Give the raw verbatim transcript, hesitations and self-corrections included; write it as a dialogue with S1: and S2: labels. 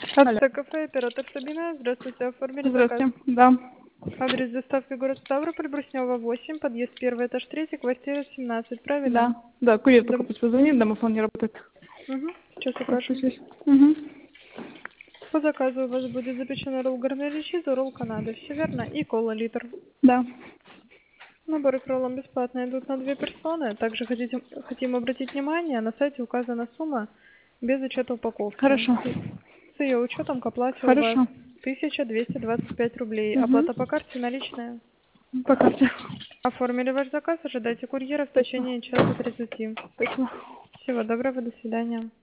S1: Алло.
S2: Акция кафе, оператор Сабина. Здравствуйте, оформили заказ.
S1: Здравствуйте. Да.
S2: Адрес доставки город Ставрополь, Бруснева восемь, подъезд первый, этаж третий, квартира семнадцать, правильно?
S1: Да. Да, курьер только
S2: Дом...
S1: пусть позвонит, домофон не работает.
S2: Угу. Сейчас укажем.
S1: Распишись. Угу.
S2: По заказу у вас будет запечена ролл горной чиза, ролл Канады. Все верно? И кола литр.
S1: Да.
S2: Наборы к роллам бесплатно идут на две персоны. Также хотите, хотим обратить внимание, на сайте указана сумма без учета упаковки.
S1: Хорошо.
S2: С ее учетом к оплате у вас
S1: Хорошо.
S2: тысяча двести двадцать пять рублей.
S1: Угу.
S2: Оплата по карте наличная.
S1: По карте.
S2: Оформили ваш заказ, ожидайте курьера в
S1: Спасибо.
S2: течение часа тридцати.
S1: Спасибо.
S2: Всего доброго, до свидания.